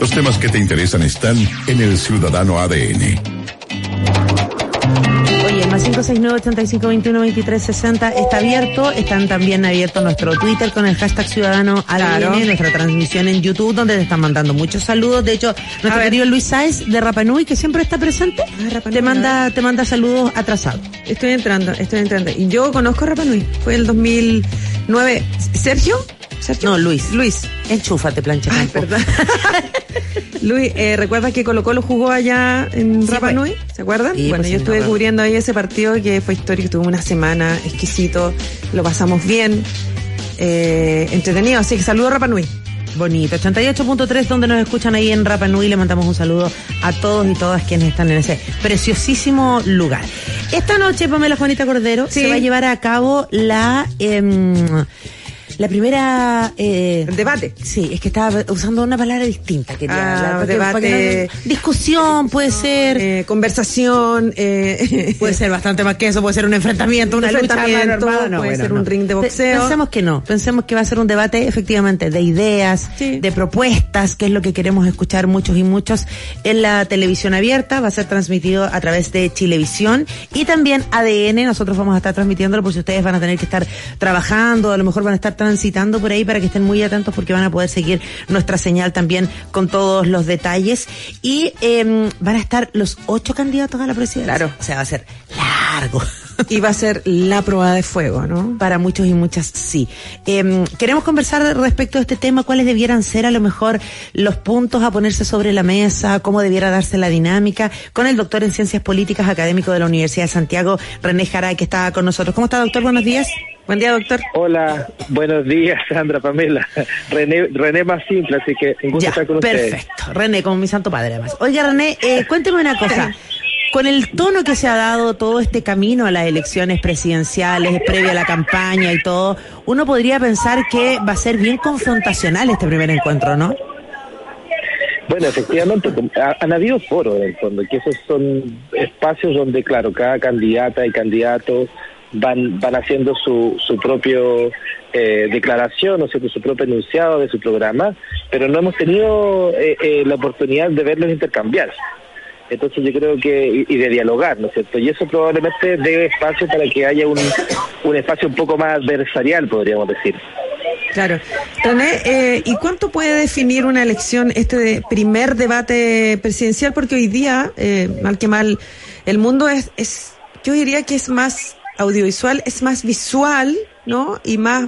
Los temas que te interesan están en El Ciudadano ADN. Oye, el más 569-8521-2360 está abierto. Están también abiertos nuestro Twitter con el hashtag Ciudadano ADN, nuestra transmisión en YouTube, donde te están mandando muchos saludos. De hecho, nuestro querido Luis Sáez de Rapa Nui, que siempre está presente, te manda saludos atrasados. Estoy entrando. Y yo conozco a Rapa Nui. Fue el 2009. ¿Sergio? No, Luis. Enchúfate, plancha. Ay, perdón. Luis, ¿recuerdas que Colo-Colo jugó allá en Rapa Nui? ¿Se acuerdan? Sí, bueno, pues yo estuve cubriendo ahí ese partido que fue histórico, tuvo una semana exquisito, lo pasamos bien, entretenido, así que saludo a Rapa Nui. Bonito, 88.3, donde nos escuchan ahí en Rapa Nui. Le mandamos un saludo a todos y todas quienes están en ese preciosísimo lugar. Esta noche, Pamela Juanita Cordero, se va a llevar a cabo la primera... el debate. Sí, es que estaba usando una palabra distinta. Debate. Discusión, puede ser... conversación. Puede ser bastante más que eso, puede ser un enfrentamiento, una lucha armada. Puede ser un ring de boxeo. Pensemos que va a ser un debate efectivamente de ideas, de propuestas, que es lo que queremos escuchar muchos y muchos en la televisión abierta. Va a ser transmitido a través de Chilevisión y también ADN. Nosotros vamos a estar transmitiéndolo por si ustedes van a tener que estar trabajando, a lo mejor van a estar transitando por ahí, para que estén muy atentos, porque van a poder seguir nuestra señal también con todos los detalles. Y van a estar los 8 candidatos a la presidencia. Claro. O sea, va a ser largo. Y va a ser la prueba de fuego, ¿no? Para muchos y muchas, sí. Queremos conversar respecto a este tema, cuáles debieran ser a lo mejor los puntos a ponerse sobre la mesa, cómo debiera darse la dinámica, con el doctor en Ciencias Políticas, académico de la Universidad de Santiago, René Jaray, que está con nosotros. ¿Cómo está, doctor? Buenos días. Buen día, doctor. Hola, buenos días, Sandra, Pamela. René más simple, así que un gusto estar con ustedes. Perfecto. René, como mi santo padre, además. Oiga, René, cuénteme una cosa. Con el tono que se ha dado todo este camino a las elecciones presidenciales, previo a la campaña y todo, uno podría pensar que va a ser bien confrontacional este primer encuentro, ¿no? Bueno, efectivamente, han habido foros en el fondo, que esos son espacios donde, claro, cada candidata y candidato van haciendo su propio declaración, o sea, su propio enunciado de su programa, pero no hemos tenido la oportunidad de verlos intercambiar. Entonces yo creo que, y de dialogar, ¿no es cierto? Y eso probablemente dé espacio para que haya un espacio un poco más adversarial, podríamos decir. Claro. René, ¿y cuánto puede definir una elección, primer debate presidencial? Porque hoy día, mal que mal, el mundo es yo diría que es más audiovisual, es más visual, ¿no? Y más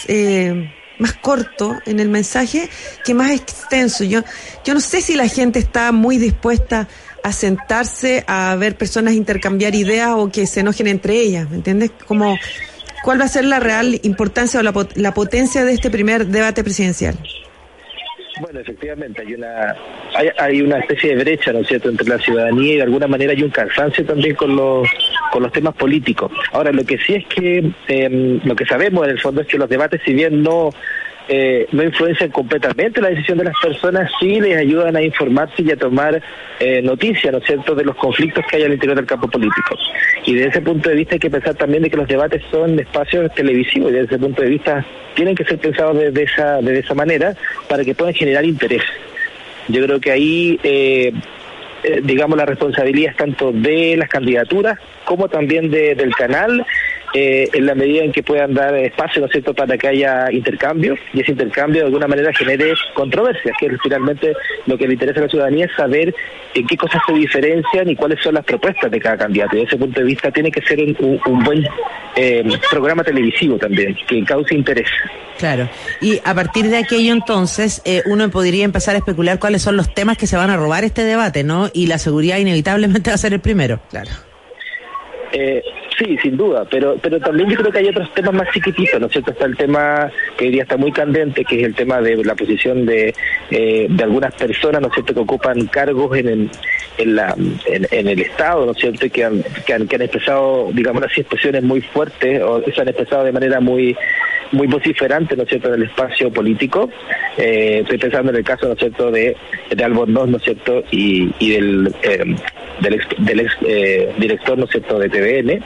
corto en el mensaje, que más extenso. Yo no sé si la gente está muy dispuesta a sentarse a ver personas intercambiar ideas o que se enojen entre ellas, ¿me entiendes? ¿Cuál va a ser la real importancia o la potencia de este primer debate presidencial? Bueno, efectivamente, hay una especie de brecha, ¿no es cierto?, entre la ciudadanía, y de alguna manera hay un cansancio también con los temas políticos. Ahora, lo que sí es que lo que sabemos en el fondo es que los debates, si bien no influencian completamente la decisión de las personas, sí les ayudan a informarse y a tomar noticias, ¿no es cierto?, de los conflictos que hay al interior del campo político. Y desde ese punto de vista hay que pensar también de que los debates son espacios televisivos, y desde ese punto de vista tienen que ser pensados de esa manera para que puedan generar interés. Yo creo que ahí digamos, la responsabilidad es tanto de las candidaturas como también del canal, en la medida en que puedan dar espacio, ¿no es cierto?, para que haya intercambio, y ese intercambio de alguna manera genere controversias, que finalmente lo que le interesa a la ciudadanía es saber en qué cosas se diferencian y cuáles son las propuestas de cada candidato. Y desde ese punto de vista tiene que ser un buen programa televisivo también, que cause interés. Claro, y a partir de aquello entonces uno podría empezar a especular cuáles son los temas que se van a robar este debate, ¿no? Y la seguridad inevitablemente va a ser el primero. Claro. Sí, sin duda, pero también yo creo que hay otros temas más chiquititos, ¿no es cierto? Está el tema que hoy día está muy candente, que es el tema de la posición de algunas personas, ¿no es cierto?, que ocupan cargos en el Estado, ¿no es cierto?, y que han expresado, digamos así, expresiones muy fuertes, o se han expresado de manera muy vociferante, ¿no es cierto?, en el espacio político. Estoy pensando en el caso, ¿no es cierto?, de Albornoz, ¿no es cierto?, y del ex director, ¿no es cierto?, de TVN,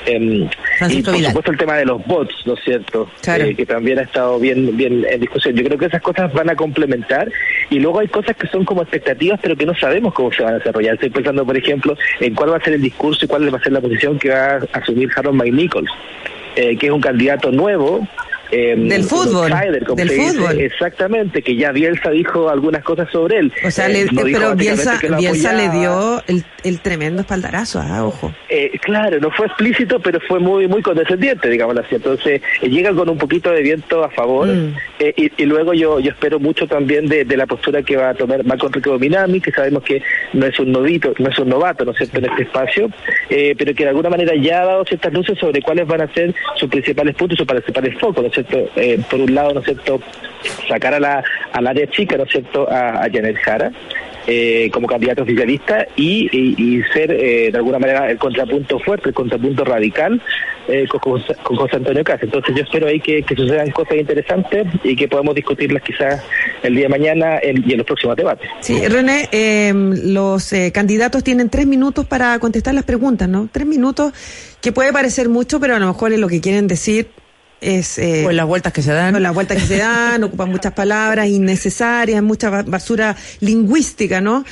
y por supuesto el tema de los bots, ¿no es cierto? Claro. Que también ha estado bien en discusión. Yo creo que esas cosas van a complementar, y luego hay cosas que son como expectativas pero que no sabemos cómo se van a desarrollar. Estoy pensando, por ejemplo, en cuál va a ser el discurso y cuál va a ser la posición que va a asumir Harold McNichols, que es un candidato nuevo. Del fútbol, del fútbol. Exactamente, que ya Bielsa dijo algunas cosas sobre él. O sea, pero Bielsa le dio el tremendo espaldarazo, ojo. Claro, no fue explícito, pero fue muy condescendiente, digamos así. Entonces, llega con un poquito de viento a favor, y luego yo espero mucho también de la postura que va a tomar Marco Enrique Minami, que sabemos que no es un novato, ¿no es cierto?, en este espacio, pero que de alguna manera ya ha dado ciertas luces sobre cuáles van a ser sus principales puntos, sus principales focos, ¿no es cierto? Por un lado, ¿no es cierto?, sacar al área chica, ¿no es cierto?, a Janet Jara como candidato oficialista, y ser de alguna manera el contrapunto fuerte, el contrapunto radical con José Antonio Kast. Entonces yo espero ahí que sucedan cosas interesantes y que podamos discutirlas quizás el día de mañana y en los próximos debates. Sí, René, los candidatos tienen 3 minutos para contestar las preguntas, ¿no? 3 minutos, que puede parecer mucho, pero a lo mejor es lo que quieren decir. Con las vueltas que se dan. Ocupan muchas palabras innecesarias, mucha basura lingüística, ¿no?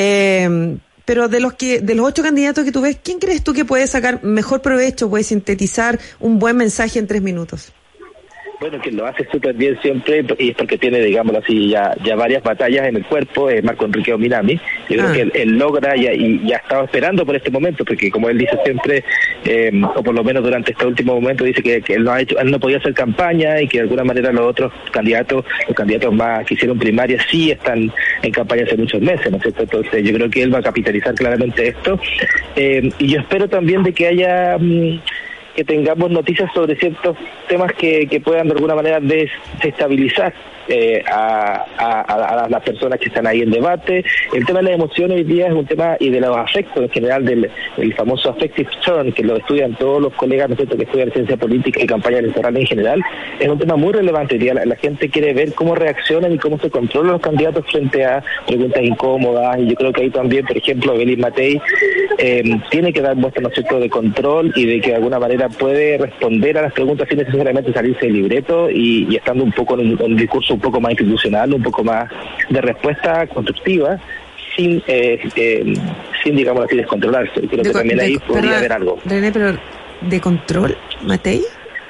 Pero de los 8 candidatos que tú ves, ¿quién crees tú que puede sacar mejor provecho, puede sintetizar un buen mensaje en 3 minutos? Bueno, quien lo hace súper bien siempre, y es porque tiene, digámoslo así, ya varias batallas en el cuerpo, es Marco Enrique Minami. Yo creo que él logra y ya estaba esperando por este momento, porque como él dice siempre, o por lo menos durante este último momento, dice que él no podía hacer campaña, y que de alguna manera los otros candidatos, los candidatos más que hicieron primaria, sí están en campaña hace muchos meses, ¿no es cierto? Entonces yo creo que él va a capitalizar claramente esto, y yo espero también de que haya... que tengamos noticias sobre ciertos temas que puedan de alguna manera desestabilizar a las personas que están ahí en debate. El tema de las emociones hoy día es un tema, y de los afectos en general, del famoso affective turn, que lo estudian todos los colegas, ¿no es cierto?, que estudian ciencia política y campaña electoral en general. Es un tema muy relevante hoy día. La gente quiere ver cómo reaccionan y cómo se controlan los candidatos frente a preguntas incómodas, y yo creo que ahí también, por ejemplo, Belis Matei tiene que dar muestra, ¿no es cierto?, de control, y de que de alguna manera puede responder a las preguntas sin necesariamente salirse del libreto, y estando un poco en un discurso un poco más institucional, un poco más de respuesta constructiva, sin digamos así, descontrolarse. Creo que también ahí podría haber algo. René, pero ¿de control, Matei?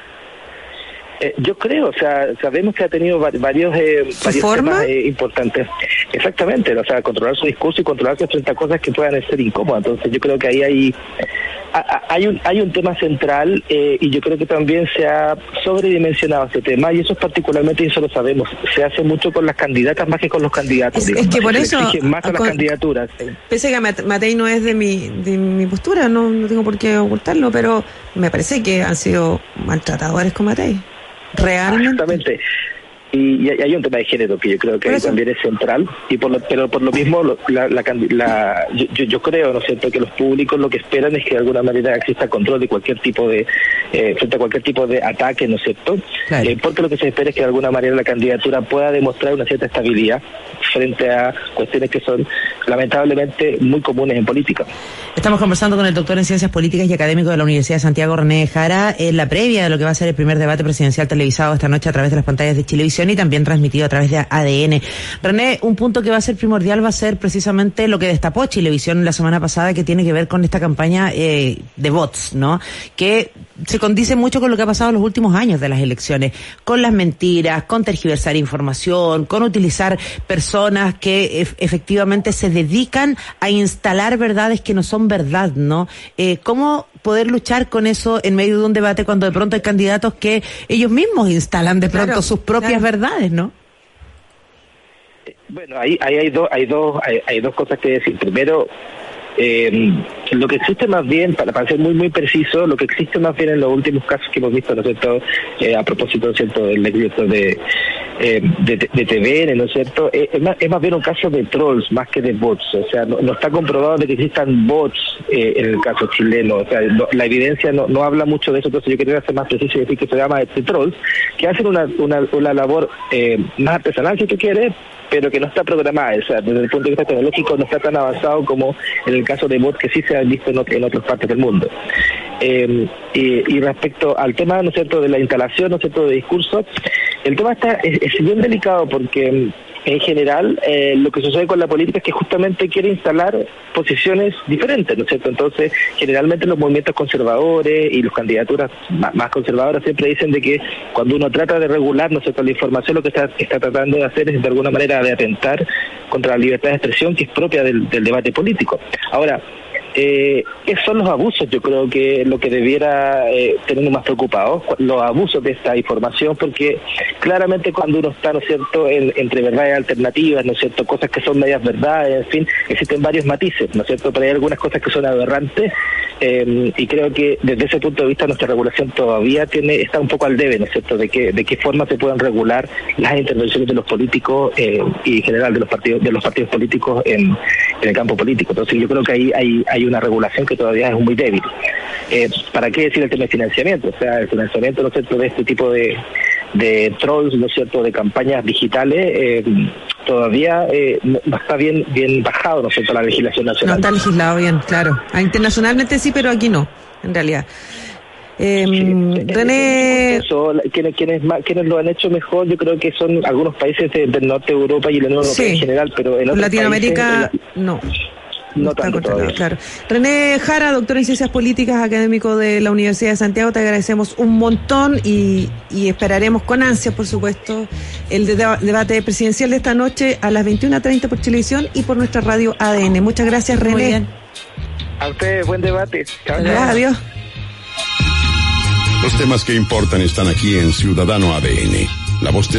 Yo creo, o sea, sabemos que ha tenido varios temas importantes. Exactamente, o sea, controlar su discurso y controlarse frente a cosas que puedan ser incómodas. Entonces yo creo que ahí hay un tema central, y yo creo que también se ha sobredimensionado este tema, y eso es particularmente, y eso lo sabemos, se hace mucho con las candidatas más que con los candidatos. Es que por eso más a las candidaturas. Pese a que Matei no es de mi postura, no tengo por qué ocultarlo, pero me parece que han sido maltratadores con Matei. Realmente. Exactamente. Y hay un tema de género que yo creo que también es central, pero por lo mismo yo creo, ¿no es cierto?, que los públicos lo que esperan es que de alguna manera exista control de cualquier tipo de frente a cualquier tipo de ataque, ¿no es cierto? Claro. Porque lo que se espera es que de alguna manera la candidatura pueda demostrar una cierta estabilidad frente a cuestiones que son lamentablemente muy comunes en política. Estamos conversando con el doctor en Ciencias Políticas y académico de la Universidad de Santiago, René Jara, en la previa de lo que va a ser el primer debate presidencial televisado esta noche a través de las pantallas de Chilevisión y también transmitido a través de ADN. René, un punto que va a ser primordial va a ser precisamente lo que destapó Chilevisión la semana pasada, que tiene que ver con esta campaña de bots, ¿no? Que se condice mucho con lo que ha pasado en los últimos años de las elecciones, con las mentiras, con tergiversar información, con utilizar personas que efectivamente se dedican a instalar verdades que no son verdad, ¿no? ¿Cómo poder luchar con eso en medio de un debate cuando de pronto hay candidatos que ellos mismos instalan de pronto sus propias verdades, ¿no? Bueno, ahí hay dos cosas que decir. Primero, lo que existe más bien, para ser muy preciso, lo que existe más bien en los últimos casos que hemos visto, ¿no es cierto?, a propósito, ¿no es cierto?, del director de TVN, ¿no es cierto?, es más bien un caso de trolls más que de bots. O sea, no está comprobado de que existan bots en el caso chileno. O sea, la evidencia no habla mucho de eso. Entonces yo quería ser más preciso y decir que se llama trolls, que hacen una labor más artesanal, si tú quieres, pero que no está programada. O sea, desde el punto de vista tecnológico no está tan avanzado como en el caso de bots que sí se han visto en otras partes del mundo. Y respecto al tema, ¿no es cierto?, de la instalación, ¿no es cierto?, de discurso, el tema es bien delicado porque en general lo que sucede con la política es que justamente quiere instalar posiciones diferentes, ¿no es cierto? Entonces, generalmente los movimientos conservadores y las candidaturas más conservadoras siempre dicen de que cuando uno trata de regular, ¿no es cierto?, la información, lo que está tratando de hacer es de alguna manera de atentar contra la libertad de expresión que es propia del debate político. Ahora, esos son los abusos, yo creo que lo que debiera tenernos más preocupados, los abusos de esta información, porque claramente cuando uno está, ¿no es cierto?, entre verdades alternativas, ¿no es cierto?, cosas que son medias verdades, en fin, existen varios matices, ¿no es cierto?, pero hay algunas cosas que son aberrantes, y creo que desde ese punto de vista nuestra regulación todavía está un poco al debe, ¿no es cierto?, de qué forma se pueden regular las intervenciones de los políticos y en general de los partidos políticos en el campo político. Entonces yo creo que ahí hay una regulación que todavía es muy débil. ¿Para qué decir el tema de financiamiento? O sea, el financiamiento, ¿no es cierto?, de este tipo de trolls, ¿no es cierto?, de campañas digitales, todavía no está bien bajado, ¿no es cierto?, la legislación nacional. No está legislado bien, claro. Internacionalmente sí, pero aquí no, en realidad. René, quienes lo han hecho mejor, yo creo que son algunos países del norte de Europa y la Unión Europea en general, pero en otros Latinoamérica países, no está controlado, claro. René Jara, doctor en Ciencias Políticas, académico de la Universidad de Santiago, te agradecemos un montón y esperaremos con ansia, por supuesto, el debate presidencial de esta noche a las 21:30 por televisión y por nuestra radio ADN. Muchas gracias, René. Muy bien. A ustedes, buen debate. Chao. Adiós. Los temas que importan están aquí en Ciudadano ADN. La voz